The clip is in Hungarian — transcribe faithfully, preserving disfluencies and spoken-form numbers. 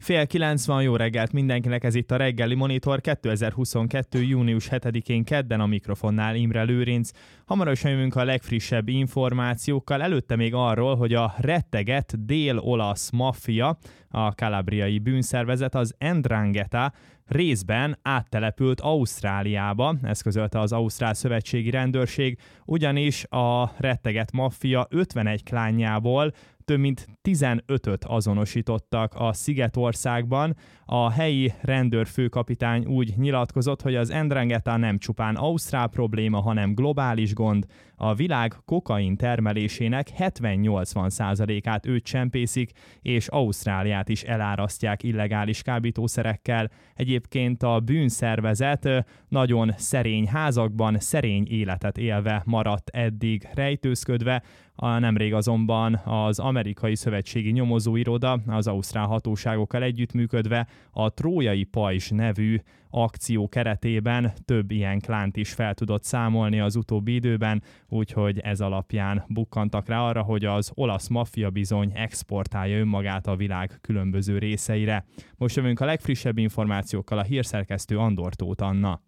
Fél kilenc van, jó reggelt mindenkinek, ez itt a Reggeli Monitor kétezer-huszonkettő. június hetedikén kedden, a mikrofonnál Imre Lőrinc. Hamarosan jövünk a legfrissebb információkkal, előtte még arról, hogy a rettegett dél-olasz maffia, a kalabriai bűnszervezet, az Ndrangheta részben áttelepült Ausztráliába, ezt közölte az Ausztrál Szövetségi Rendőrség, ugyanis a rettegett maffia ötvenegy klánjából több mint tizenötöt azonosítottak a Szigetországban. A helyi rendőrfőkapitány úgy nyilatkozott, hogy az Ndrangheta nem csupán ausztrál probléma, hanem globális gond. A világ kokain termelésének hetven-nyolcvan százalékát őt csempészik, és Ausztráliát is elárasztják illegális kábítószerekkel. Egyébként a bűnszervezet nagyon szerény házakban, szerény életet élve maradt eddig rejtőzködve. A nemrég azonban az amerikai szövetségi nyomozóiroda az ausztrál hatóságokkal együttműködve a Trójai Pajzs nevű akció keretében több ilyen klánt is fel tudott számolni az utóbbi időben, úgyhogy ez alapján bukkantak rá arra, hogy az olasz maffia bizony exportálja önmagát a világ különböző részeire. Most jövünk a legfrissebb információkkal, a hírszerkesztő Andor Tóth Anna.